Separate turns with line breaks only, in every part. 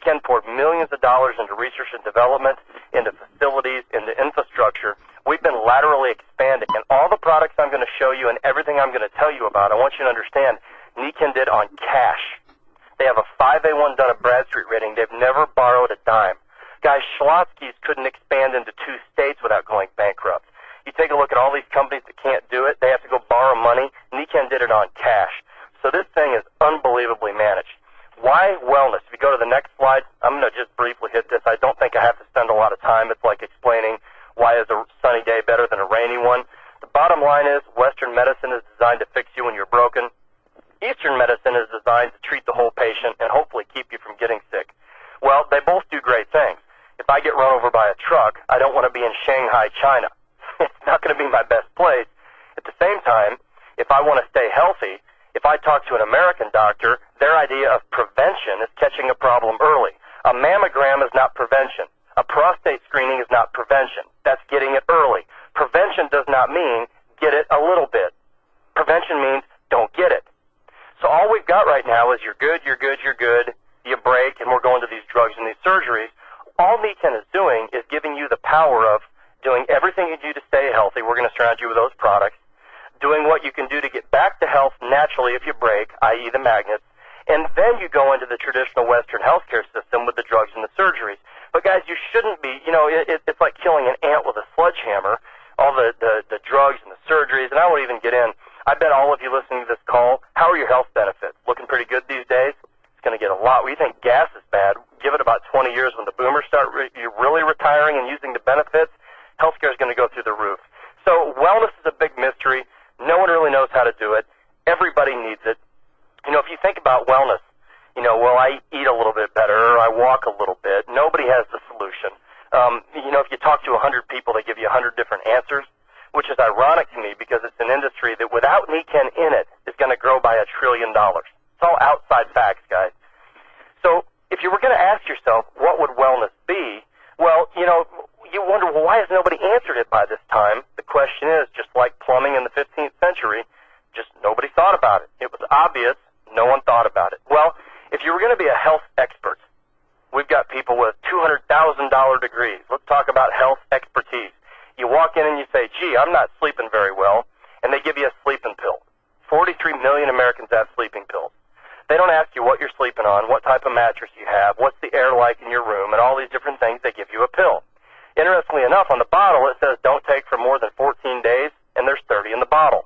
Nikken poured millions of dollars into research and development, into facilities, into infrastructure. We've been laterally expanding, and all the products I'm going to show you and everything I'm going to tell you about, I want you to understand, Nikken did on cash. They have a 5A1 done at Bradstreet rating. They've never borrowed a dime. Guys, Schlotzsky's couldn't expand into 2 states without going bankrupt. You take a look at all these companies that can't do it. They have to go borrow money. Nikken did it on cash. So this thing is unbelievably managed. Why wellness? If you go to the next slide, I'm going to just briefly hit this. I don't think I have to spend a lot of time. It's like explaining why is a sunny day better than a rainy one. The bottom line is Western medicine is designed to fix you when you're broken. Eastern medicine is designed to treat the whole patient and hopefully keep you from getting sick. Well, they both do great things. If I get run over by a truck, I don't want to be in Shanghai, China. It's not going to be my best place. At the same time, if I want to stay healthy, if I talk to an American doctor, their idea of prevention is catching a problem early. A mammogram is not prevention. A prostate screening is not prevention. That's getting it early. Prevention does not mean get it a little bit. Prevention means don't get it. So all we've got right now is you're good, you're good, you're good, you break, and we're going to these drugs and these surgeries. All Nikken is doing is giving you the power of doing everything you do to stay healthy. We're going to surround you with those products. Doing what you can do to get back to health naturally if you break, i.e. the magnets. And then you go into the traditional Western healthcare system with the drugs and the surgeries. But guys, you shouldn't be, it's like killing an ant with a sledgehammer, all the drugs and the surgeries, and I won't even get in. I bet all of you listening to this call, how are your health benefits? Looking pretty good these days? It's going to get a lot. We think gas is bad. Give it about 20 years when the boomers start you're really retiring and using the benefits, healthcare is going to go through the roof. So wellness is a big mystery. No one really knows how to do it. Everybody needs it. If you think about wellness, well, I eat a little bit better, or I walk a little bit. Nobody has the solution. If you talk to 100 people, they give you 100 different answers, which is ironic to me because it's an industry that without Nikken in it is going to grow by $1 trillion. It's all outside facts, guys. So if you were going to ask yourself, what would wellness be? Well, you wonder, well, why has nobody answered it by this time? The question is, just like plumbing in the 15th century, just nobody thought about it. It was obvious. No one thought about it. Well, if you were going to be a health expert, we've got people with $200,000 degrees. Let's talk about health expertise. You walk in and you say, gee, I'm not sleeping very well, and they give you a sleeping pill. 43 million Americans have sleeping pills. They don't ask you what you're sleeping on, what type of mattress you have, what's the air like in your room, and all these different things. They give you a pill. Interestingly enough, on the bottle it says don't take for more than 14 days, and there's 30 in the bottle.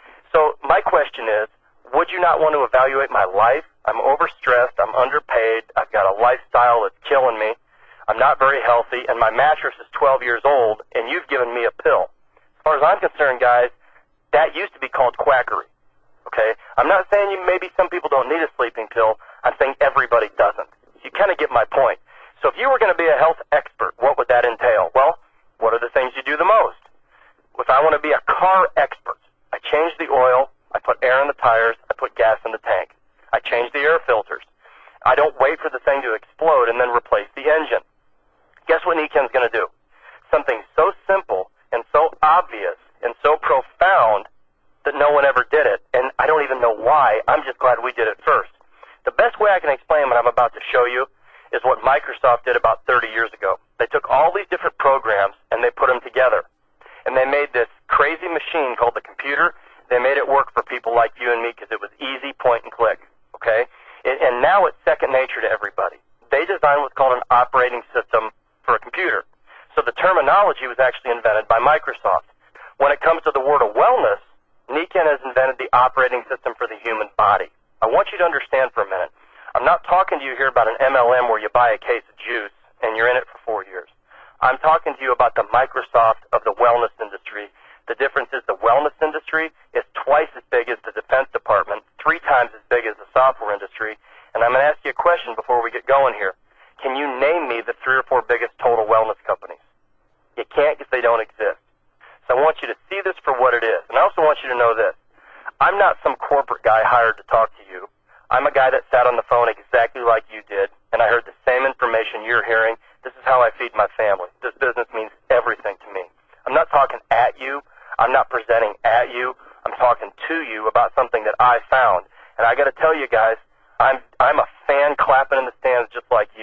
So my question is, would you not want to evaluate my life? I'm overstressed, I'm underpaid, I've got a lifestyle that's killing me, I'm not very healthy, and my mattress is 12 years old, and you've given me a pill. As far as I'm concerned, guys, that used to be called quackery. Okay? I'm not saying maybe some people don't need a sleeping pill. I'm saying everybody doesn't. You kind of get my point. So if you were going to be a health expert, what would that entail? Well, what are the things you do the most? If I want to be a car expert, I change the oil, I put air in the tires, I put gas in the tank. I change the air filters. I don't wait for the thing to explode and then replace the engine. Guess what Nikken's going to do? Something so simple and so obvious and so profound that no one ever did it, and I don't even know why. I'm just glad we did it first. The best way I can explain what I'm about to show you is what Microsoft did about 30 years ago. They took all these different programs and they put them together. And they made this crazy machine called the computer. They made it work for people like you and me because it was easy, point and click. Okay? And now it's second nature to everybody. They designed what's called an operating system for a computer. So the terminology was actually invented by Microsoft. When it comes to the word of wellness, Nikken has invented the operating system for the human body. I want you to understand for a minute. I'm not talking to you here about an MLM where you buy a case of juice and you're in it for 4 years. I'm talking to you about the Microsoft of the wellness industry. The difference is the wellness industry is twice as big as the Defense Department, 3 times as big as the software industry. And I'm going to ask you a question before we get going here. Can you name me the 3 or 4 biggest total wellness companies? You can't because they don't exist. So I want you to see this for what it is. And I also want you to know this. I'm not some corporate guy hired to talk to you. I'm a guy that sat on the phone exactly like you did, and I heard the same information you're hearing. This is how I feed my family. This business means everything to me. I'm not talking at you. I'm not presenting at you. I'm talking to you about something that I found. And I got to tell you guys, I'm a fan clapping in the stands just like you.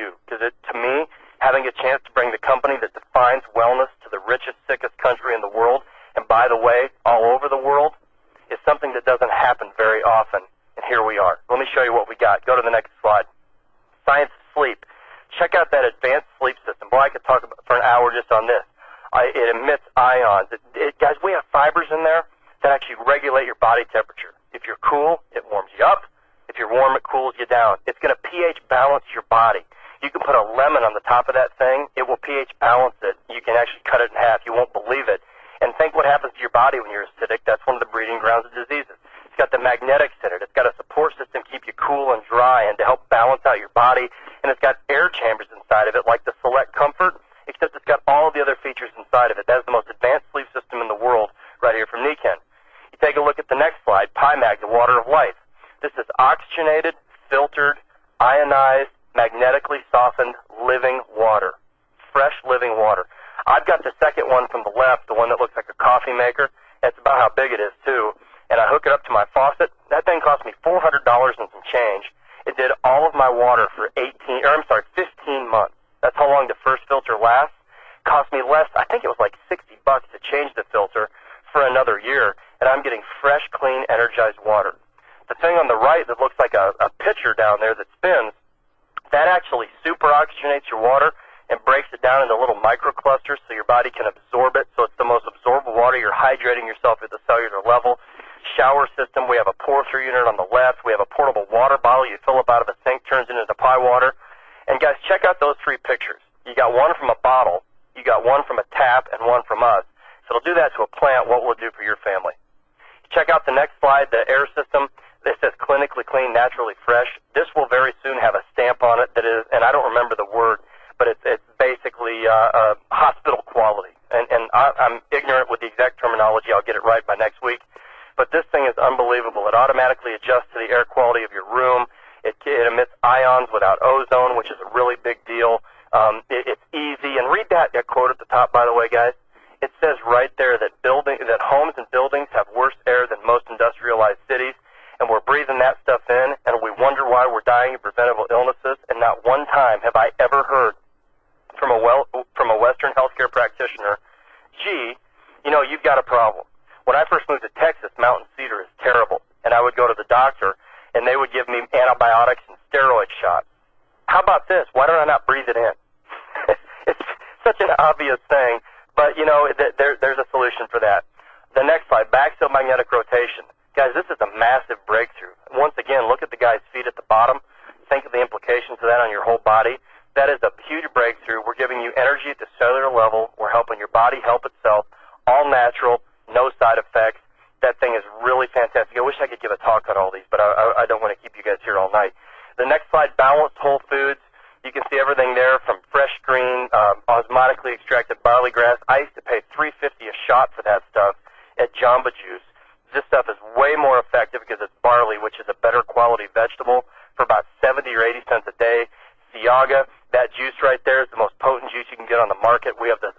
you, because to me, having a chance to bring the company that defines wellness to the richest, sickest country in the world, and by the way, all over the world, is something that doesn't happen very often. And here we are. Let me show you what we got. Go to the next slide. Science of sleep. Check out that advanced sleep system. Boy, I could talk about for an hour just on this. It emits ions. Guys, we have fibers in there that actually regulate your body temperature. If you're cool, it warms you up. If you're warm, it cools you down. It's going to pH balance your body. You can put a lemon on the top of that thing. It will pH balance it. You can actually cut it in half. You won't believe it. And think what happens to your body when you're acidic. That's one of the breeding grounds of diseases. It's got the magnetics in it. It's got a support system to keep you cool and dry and to help balance out your body. And it's got air chambers inside of it like the Select Comfort, except it's got all the other features inside of it. That is the most advanced sleep system in the world right here from Nikken. You take a look at the next slide, PyMag, the water of life. This is oxygenated, filtered, ionized, magnetically softened living water. Fresh living water. I've got the second one from the left, the one that looks like a coffee maker. That's about how big it is, too. And I hook it up to my faucet. That thing cost me $400 and some change. It did all of my water for 15 months. That's how long the first filter lasts. Cost me less, I think it was like $60 to change the filter for another year. And I'm getting fresh, clean, energized water. The thing on the right that looks like a pitcher down there that spins, that actually super oxygenates your water and breaks it down into little microclusters so your body can absorb it. So it's the most absorbable water. You're hydrating yourself at the cellular level. Shower system, we have a pour-through unit on the left. We have a portable water bottle you fill up out of a sink, turns into the pie water. And guys, check out those three pictures. You got one from a bottle, you got one from a tap, and one from us. So it'll do that to a plant. What will it do for your family? Check out the next slide, the air system. This says clinically clean, naturally fresh. This will very soon have a stamp on it that is, and I don't remember the word, but it's basically hospital quality. And I'm ignorant with the exact terminology. I'll get it right by next week. But this thing is unbelievable. It automatically adjusts to the air quality of your room. It emits ions without ozone, which is a really big deal. It's easy. And read that quote at the top, by the way, guys. It says right there that homes and buildings have worse air than most industrialized cities, and we're breathing that stuff in, and we wonder why we're dying of preventable illnesses. And not one time have I ever heard from a Western healthcare practitioner, gee, you've got a problem. When I first moved to Texas, mountain cedar is terrible, and I would go to the doctor, and they would give me antibiotics and steroid shots. How about this? Why don't I not breathe it in? It's such an obvious thing, but, there's a solution for that. The next slide, baxial magnetic rotation. Guys, this is a massive breakthrough. Once again, look at the guy's feet at the bottom. Think of the implications of that on your whole body. That is a huge breakthrough. We're giving you energy at the cellular level. We're helping your body help itself. All natural, no side effects. That thing is really fantastic. I wish I could give a talk on all these, but I don't want to keep you guys here all night. The next slide, balanced whole foods. You can see everything there from fresh green, osmotically extracted barley grass. I used to pay $3.50 a shot for that stuff at Jamba Juice. This stuff is way more effective because it's barley, which is a better quality vegetable, for about 70 or 80 cents a day. Ciaga, that juice right there is the most potent juice you can get on the market. We have the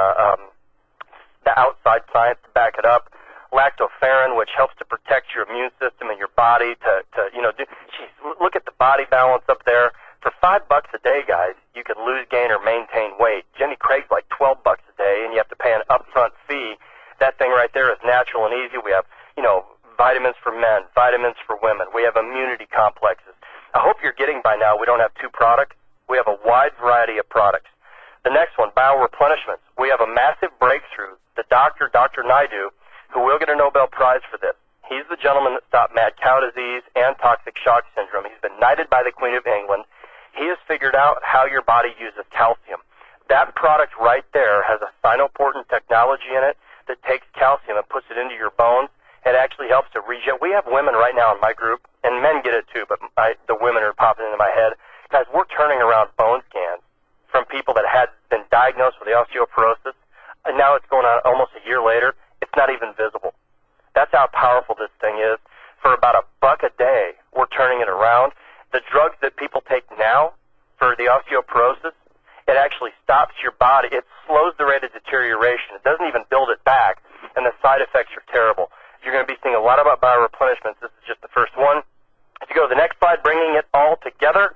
outside science to back it up. Lactoferrin, which helps to protect your immune system and your body look at the body balance up there. For $5 a day, guys, you could lose, gain, or maintain weight. Jenny Craig's like $12 a day, and you have to pay an upfront fee. That thing right there is natural and easy. We have, vitamins for men, vitamins for women. We have immunity complexes. I hope you're getting by now we don't have two products. We have a wide variety of products. The next one, bioreplenishments. We have a massive breakthrough. The Dr. Naidu, who will get a Nobel Prize for this. He's the gentleman that stopped mad cow disease and toxic shock syndrome. He's been knighted by the Queen of England. He has figured out how your body uses calcium. That product right there has a sinoportant technology in it that takes calcium and puts it into your bones. It actually helps to regenerate. We have women right now in my group, and men get it too, but the women are popping into my head. Guys, we're turning around bone scans from people that had been diagnosed with the osteoporosis, and now it's going on almost a year later. It's not even visible. That's how powerful this thing is. For about $1 a day, we're turning it around. The drugs that people take now for the osteoporosis, it actually stops your body. It slows the rate of deterioration. It doesn't even build it back, and the side effects are terrible. You're going to be seeing a lot about bioreplenishments. This is just the first one. If you go to the next slide, bringing it all together,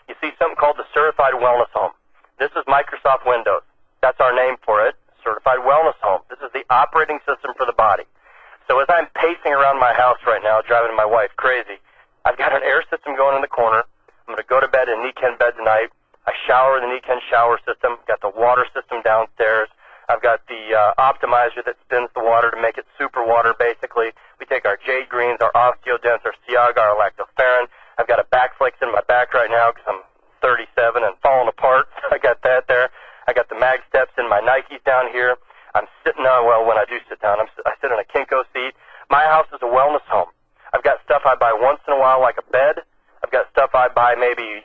You see something called the Certified Wellness Home. This is Microsoft Windows. That's our name for it, Certified Wellness Home. This is the operating system for the body. So as I'm pacing around my house right now, driving my wife crazy, I've got an air system going in the corner. I'm going to go to bed in Niken bed tonight. I shower in the Niken shower system. Got the water system downstairs. I've got the optimizer that spins the water to make it super water, basically. We take our Jade Greens, our Osteodents, our Ciaga, our Lactoferrin. I've got a Backflex in my back right now because I'm 37 and falling apart. I got that there. I got the Mag Steps in my Nikes down here. I'm sitting on, well, when I do sit down, I sit in a Kinko seat. My house is a wellness home. I've got stuff I buy once in a while like a bed. I've got stuff I buy maybe,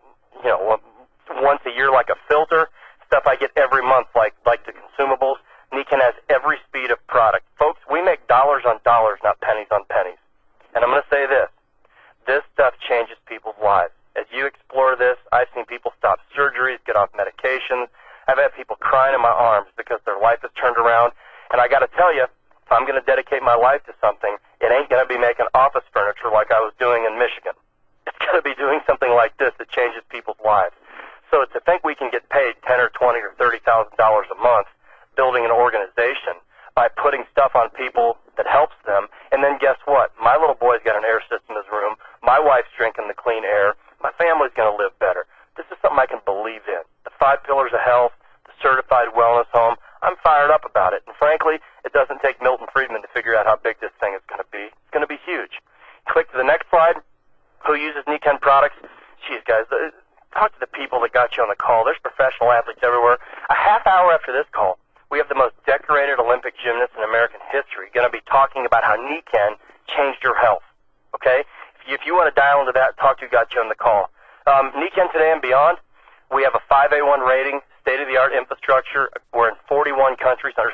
once a year like a filter. Stuff I get every month like the consumables. Niken has every speed of product. Folks, we make dollars on dollars, not pennies on pennies. And I'm going to say this. This stuff changes people's lives. As you explore this, I've seen people stop surgeries, get off medications. I've had people crying in my arms because their life has turned around. And I got to tell you, if I'm going to dedicate my life to something, it ain't going to be making office furniture like I was doing in Michigan. It's going to be doing something like this that changes people's lives. So to think we can get paid $10 or $20 or $30,000 a month building an organization by putting stuff on people that helps them, and then guess what? My little boy's got an air system in his room. My wife's drinking the clean air. My family's going to live better. This is something I can believe in. The 5 pillars of health, the Certified Wellness Home. I'm fired up about it. And frankly, it doesn't take Milton Friedman to figure out how big this thing is going to be. It's going to be huge. Click to the next slide. Who uses Niken products? Geez, guys, talk to the people that got you on the call. There's professional athletes everywhere. A half hour after this call, we have the most decorated Olympic gymnast in American history going to be talking about how Niken changed your health. Okay? If you want to dial into that, talk to who got you on the call. Niken Today and Beyond, we have a 5A1 rating, state-of-the-art infrastructure. We're in 38 countries on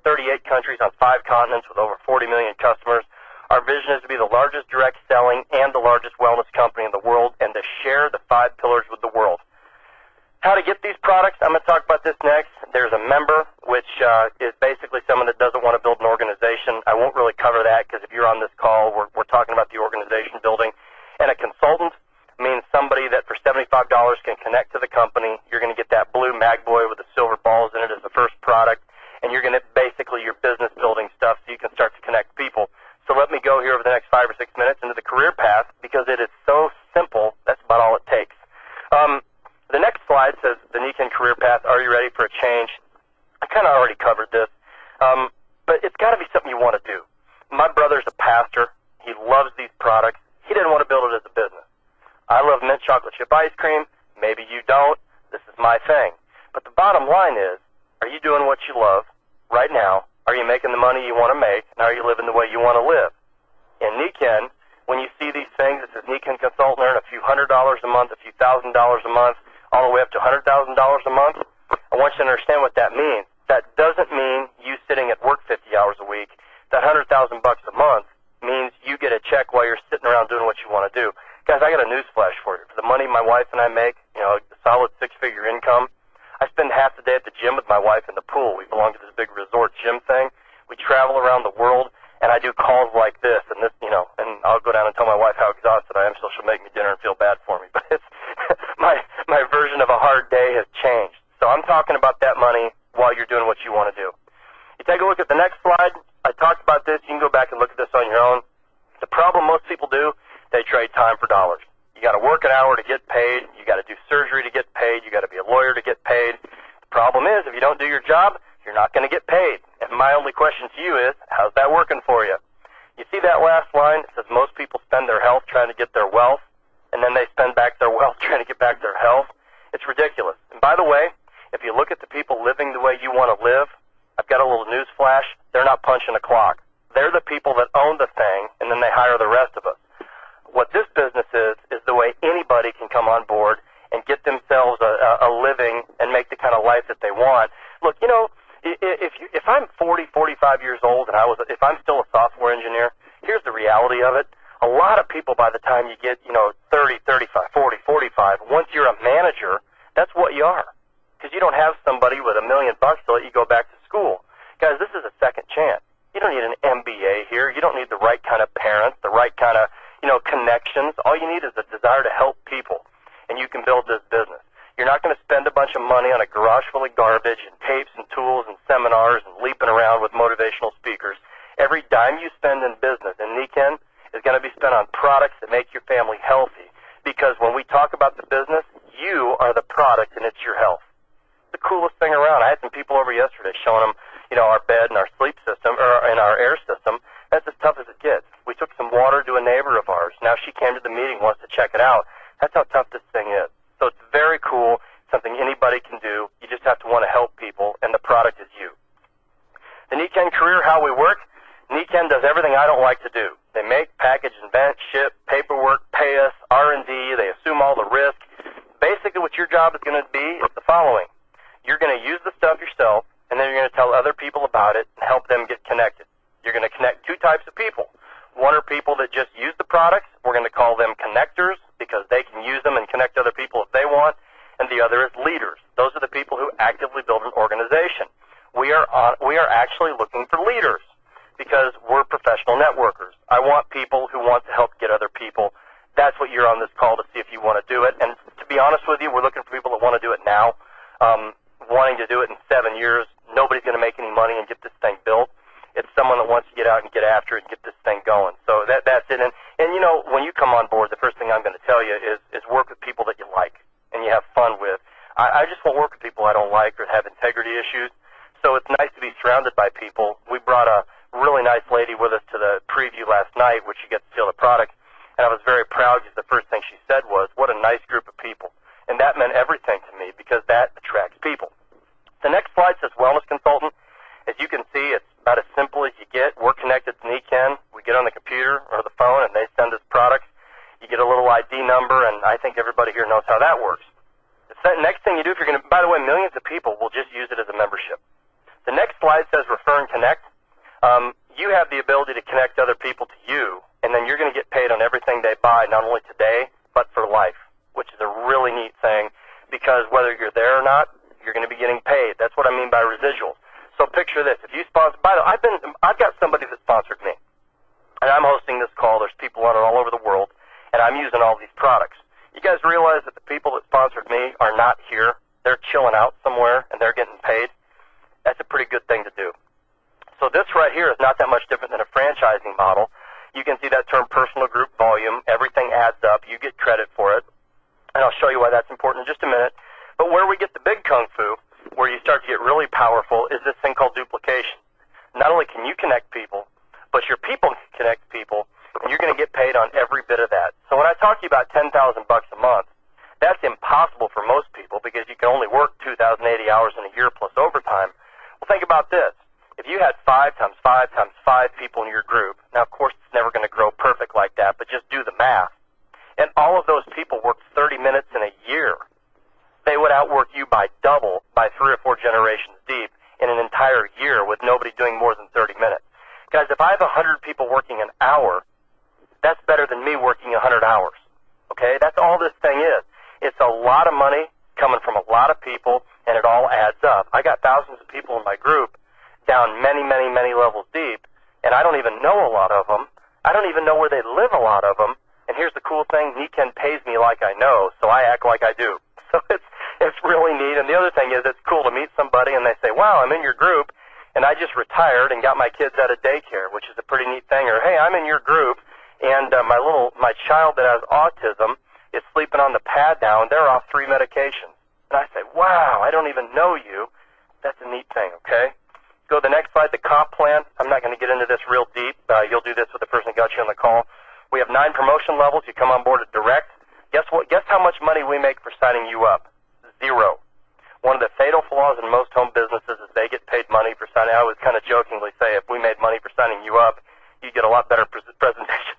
5 continents with over 40 million customers. Our vision is to be the largest direct selling and the largest wellness company in the world and to share the 5 pillars with the world. How to get these products, I'm going to talk about this next. There's a member, which is basically someone that doesn't want to build an organization. I won't really cover that because if you're on this call, we're talking about the organization building. And a consultant means somebody that for $75 can connect to the company. You're going to get that blue Magboy with the silver balls in it as the first product, and you're going to basically your business building stuff so you can start to connect people. So let me go here over the next 5 or 6 minutes into the career path because it is so simple. That's about all it takes. The next slide says the Niken career path. Are you ready for a change? I kind of already covered this, but it's got to be something you want to do. My brother's a pastor. He loves these products. He didn't want to build it as a business. I love mint chocolate chip ice cream. Maybe you don't. This is my thing. But the bottom line is, are you doing what you love right now? Are you making the money you want to make? And are you living the way you want to live? In Niken, when you see these things, it says Niken Consultant earn a few $100s a month, a few $1,000s a month, all the way up to $100,000 a month. I want you to understand what that means. That doesn't mean you sitting at work 50 hours a week. That $100,000 a month means you get a check while you're sitting around doing what you want to do. Guys, I got a news flash for you. For the money my wife and I make, a solid 6-figure income, I spend half the day at the gym with my wife in the pool. We belong to this big resort gym thing. We travel around the world, and I do calls like this, and and I'll go down and tell my wife how exhausted I am, so she'll make me dinner and feel bad for me. But it's my version of a hard day has changed. So I'm talking about that money while you're doing what you want to do. You take a look at the next slide. I talked about this. You can go back and look at this on your own. The problem most people do, they trade time for dollars. You got to work an hour to get paid. You got to do surgery to get paid. You got to be a lawyer to get paid. The problem is, if you don't do your job, you're not going to get paid. And my only question to you is, how's that working for you? You see that last line? It says most people spend their health trying to get their wealth, and then they spend back their wealth trying to get back their health. It's ridiculous. And by the way, if you look at the people living the way you want to live, I've got a little news flash. They're not punching a clock. They're the people that own the thing, and then they hire the rest of us. What this business is the way anybody can come on board and get themselves a living and make the kind of life that they want. Look, if I'm 40, 45 years old and if I'm still a software engineer, here's the reality of it. A lot of people by the time you get, 30, 35, 40, 45, once you're a manager, that's what you are. Because you don't have somebody with $1 million to let you go back to school. Guys, this is a second chance. You don't need an MBA here. You don't need the right kind of parents, the right kind of, connections. All you need is a desire to help people. and you can build this business. You're not going to spend a bunch of money on a garage full of garbage and tapes and tools and seminars and leaping around with motivational speakers. Every dime you spend in business in Nikken is going to be spent on products that make your family healthy. Because when we talk about the business, you are the product and it's your health. The coolest thing around. I had some people over yesterday showing them, our bed and our sleep system, or in our air system. That's as tough as it gets. We took some water to a neighbor of ours. Now she came to the meeting, wants to check it out. That's how tough this thing is. So it's very cool, something anybody can do. You just have to want to help people, and the product is you. The Nikken career, how we work. Nikken does everything I don't like to do. They make, package, invent, ship, paperwork, pay us, R&D. They assume all the risk. Basically, what your job is going to be is the following. You're going to use the stuff yourself, and then you're going to tell other people about it and help them get connected. You're going to connect two types of people. One are people that just use the products. We're going to call them connectors because they can use them and connect other people if they want. And the other is leaders. Those are the people who actively build an organization. We are actually looking for leaders because we're professional networkers. I want people who want to help get other people. That's what you're on this call to see if you want to do it. And to be honest with you, we're looking for people that want to do it now. Wanting to do it in 7 years, nobody's going to make any money and get this thing built. It's someone that wants to get out and get after it and get this thing going. So that's it. And when you come on board, the first thing I'm going to tell you is work with people that you like and you have fun with. I just won't work with people I don't like or have integrity issues. So it's nice to be surrounded by people. We brought a really nice lady with us to the preview last night, which she gets to feel the product. And I was very proud because the first thing she said was, what a nice group of people. And that meant everything to me because that attracts people. The next slide says wellness consultant. As you can see, it's about as simple as you get. We're connected to Nikken. We get on the computer or the phone, and they send us products. You get a little ID number, and I think everybody here knows how that works. The next thing you do, if you're going to, by the way, millions of people will just use it as a membership. The next slide says refer and connect. You have the ability to connect other people to you, and then you're going to get paid on everything they buy, not only today, but for life, which is a really neat thing because whether you're there or not, you're going to be getting paid. That's what I mean by residuals. So picture this. If you sponsor, by the way, I've got somebody that sponsored me, and I'm hosting this call. There's people on it all over the world, and I'm using all these products. You guys realize that the people that sponsored me are not here. They're chilling out somewhere, and they're getting paid. That's a pretty good thing to do. So this right here is not that much different than a franchising model. You can see that term personal group volume. Everything adds up. You get credit for it. And I'll show you why that's important in just a minute. But where we get the big kung fu, where you start to get really powerful, is this thing called duplication. Not only can you connect people, but your people can connect people, and you're going to get paid on every bit of that. So when I talk to you about $10,000 a month, that's impossible for most people because you can only work 2,080 hours in a year plus overtime. Well, think about this. If you had 5 times 5 times 5 people in your group, now, of course, it's never going to grow perfect like that, but just do the math. And all of those people worked 30 minutes in a year. They would outwork you by double, by 3 or 4 generations deep, in an entire year with nobody doing more than 30 minutes. Guys, if I have 100 people working an hour, that's better than me working 100 hours. Okay? That's all this thing is. It's a lot of money coming from a lot of people, and it all adds up. I got thousands of people in my group down many, many, many levels deep, and I don't even know a lot of them. I don't even know where they live, a lot of them. And here's the cool thing. Nikken pays me like I know, so I act like I do. So it's really neat. And the other thing is it's cool to meet somebody, and they say, wow, I'm in your group, and I just retired and got my kids out of daycare, which is a pretty neat thing. Or, hey, I'm in your group, and my child that has autism is sleeping on the pad now, and they're off 3 medications. And I say, wow, I don't even know you. That's a neat thing, okay? Go to the next slide, the comp plan. I'm not going to get into this real deep. You'll do this with the person that got you on the call. We have 9 promotion levels. You come on board at direct. Guess what? Guess how much money we make for signing you up? 0. One of the fatal flaws in most home businesses is they get paid money for signing. I would kind of jokingly say if we made money for signing you up, you'd get a lot better presentation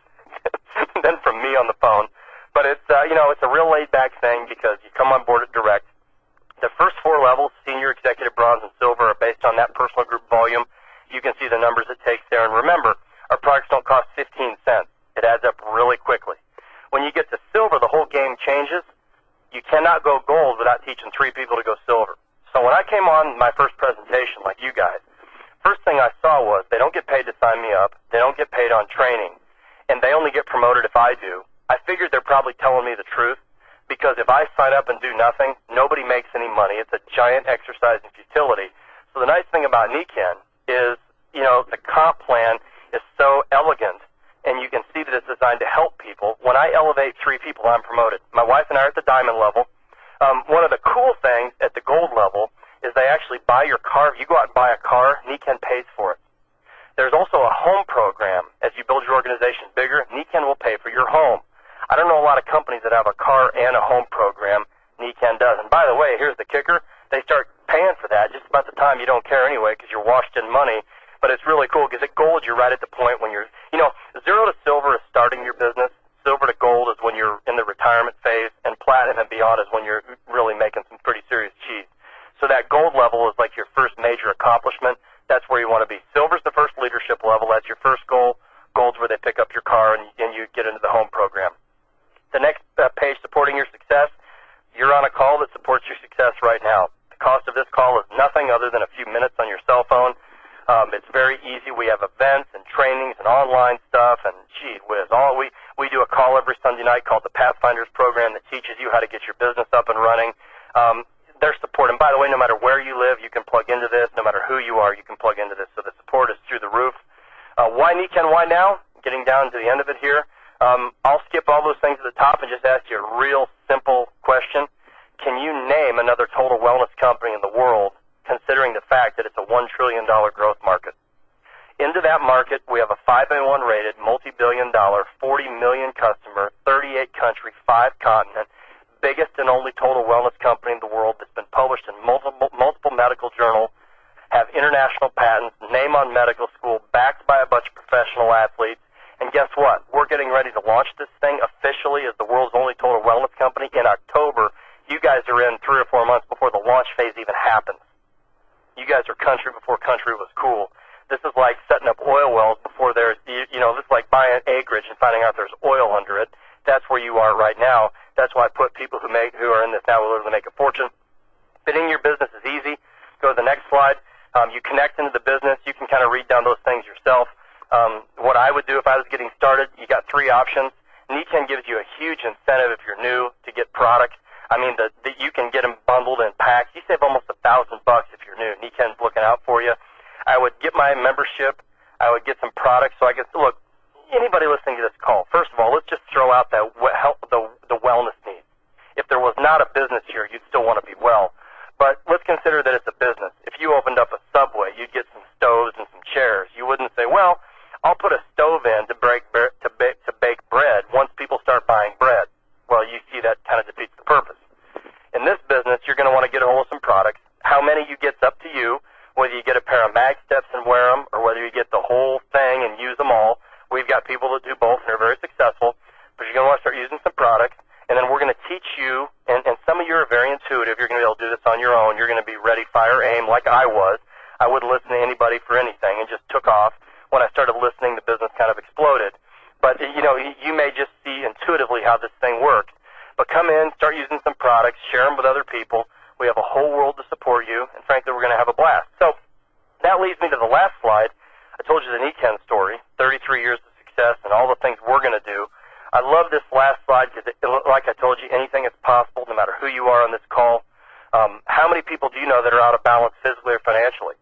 than from me on the phone. But it's it's a real laid-back thing because you come on board at direct. The first 4 levels, senior, executive, bronze, and silver, are based on that personal group volume. You can see the numbers it takes there. And remember, our products don't cost 15 cents. It adds up really quickly. When you get to silver, the whole game changes. You cannot go gold without teaching 3 people to go silver. So when I came on my first presentation, like you guys, first thing I saw was they don't get paid to sign me up. They don't get paid on training. And they only get promoted if I do. I figured they're probably telling me the truth. because if I sign up and do nothing, nobody makes any money. It's a giant exercise in futility. So the nice thing about NECAN is, the comp plan is so elegant, and you can see that it's designed to help people. When I elevate 3 people, I'm promoted. My wife and I are at the diamond level. One of the cool things at the gold level is they actually buy your car. If you go out and buy a car, NECAN pays for it. There's also a home program. As you build your organization bigger, NECAN will pay for your home. I don't know a lot of companies that have a car and a home program. NECAN does. And by the way, here's the kicker. They start paying for that just about the time you don't care anyway because you're washed in money. But it's really cool because at gold, you're right at the point when you're, zero to silver is starting your business. Silver to gold is when you're in the retirement phase, and platinum and beyond is when you're really making some pretty serious cheese. So that gold level is like your first major accomplishment. That's where you want to be. Silver's the first leadership level. That's your first goal. Gold's where they pick up your car and you get into the home program. The next page, supporting your success, you're on a call that supports your success right now. The cost of this call is nothing other than a few minutes on your cell phone. It's very easy. We have events and trainings and online stuff, and gee whiz, we do a call every Sunday night called the Pathfinders program that teaches you how to get your business up and running. Their support, and by the way, no matter where you live, you can plug into this. No matter who you are, you can plug into this. So the support is through the roof. Why NECAN? Why now? Getting down to the end of it here. I'll skip all those things at the top and just ask you a real simple question. Can you name another total wellness company in the world, considering the fact that it's a $1 trillion growth market? Into that market, we have a 5A1 rated, multi-billion-dollar, 40 million customer, 38 country, 5 continent, biggest and only total wellness company in the world that's been published in multiple medical journals, have international patents, name on medical school, backed by a bunch of professional athletes. And guess what? We're getting ready to launch this thing officially as the world's only total wellness company in October. You guys are in 3 or 4 months before the launch phase even happens. You guys are country before country was cool. This is like setting up oil wells before there's, this is like buying acreage and finding out there's oil under it. That's where you are right now. That's why I put people who are in this now will literally make a fortune. Fitting your business is easy. Go to the next slide. You connect into the business. You can kind of read down those things yourself. What I would do if I was getting started, you got 3 options. NECAN gives you a huge incentive if you're new to get products. I mean, you can get them bundled in packs. You save almost $1,000 if you're new. NECAN's looking out for you. I would get my membership. I would get some products so I could look. Anybody listening to this call, first of all, let's just throw out that the wellness needs. If there was not a business here, you'd still want to be well. But let's consider that it's a business. If you opened up a Subway, you'd get some stoves and some chairs. You wouldn't say, well, I'll put a stove in to bake bread once people start buying bread. Well, you see that kind of defeats the purpose. In this business, you're going to want to get a hold of some products. How many you get's up to you, whether you get a pair of mag steps and wear them or whether you get the whole thing and use them all. We've got people that do both and are very successful, but you're going to want to start using some products, and then we're going to teach you, and some of you are very intuitive. You're going to be able to do this on your own. You're going to be ready, fire, aim, like I was. I wouldn't listen to anybody for anything and just took off. When I started listening, the business kind of exploded. But, you may just see intuitively how this thing works. But come in, start using some products, share them with other people. We have a whole world to support you, and frankly, we're going to have a blast. So that leads me to the last slide. I told you the NECAN story, 33 years of success and all the things we're going to do. I love this last slide because, like I told you, anything is possible no matter who you are on this call. How many people do you know that are out of balance physically or financially?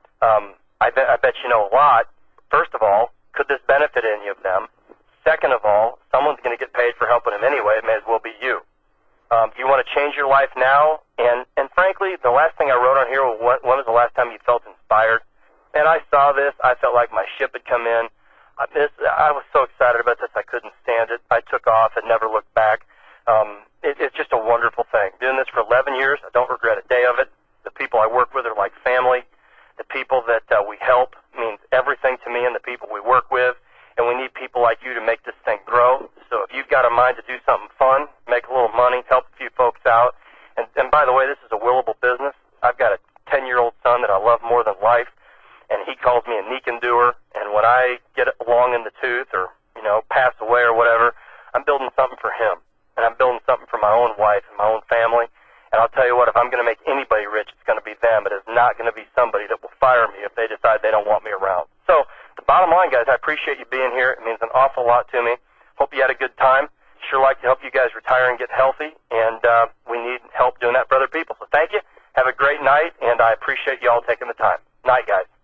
I bet you know a lot. First of all, could this benefit any of them? Second of all, someone's going to get paid for helping them anyway. It may as well be you. You want to change your life now? And frankly, the last thing I wrote on here, when was the last time you felt inspired? And I saw this. I felt like my ship had come in. I was so excited about this, I couldn't stand it. I took off and never looked back. It's just a wonderful thing. Doing this for 11 years, I don't regret a day of it. The people I work with are like family. The people that we help means everything to me and the people we work with. And we need people like you to make this thing grow. So if you've got a mind to do something fun, make a little money, help a few folks out. And by the way, this is a willable business. I've got a 10-year-old son that I love more than life. And he calls me a NECAN doer, and when I get long in the tooth or, pass away or whatever, I'm building something for him, and I'm building something for my own wife and my own family. And I'll tell you what, if I'm going to make anybody rich, it's going to be them. It is not going to be somebody that will fire me if they decide they don't want me around. So the bottom line, guys, I appreciate you being here. It means an awful lot to me. Hope you had a good time. sure like to help you guys retire and get healthy, and we need help doing that for other people. So thank you. Have a great night, and I appreciate you all taking the time. Night, guys.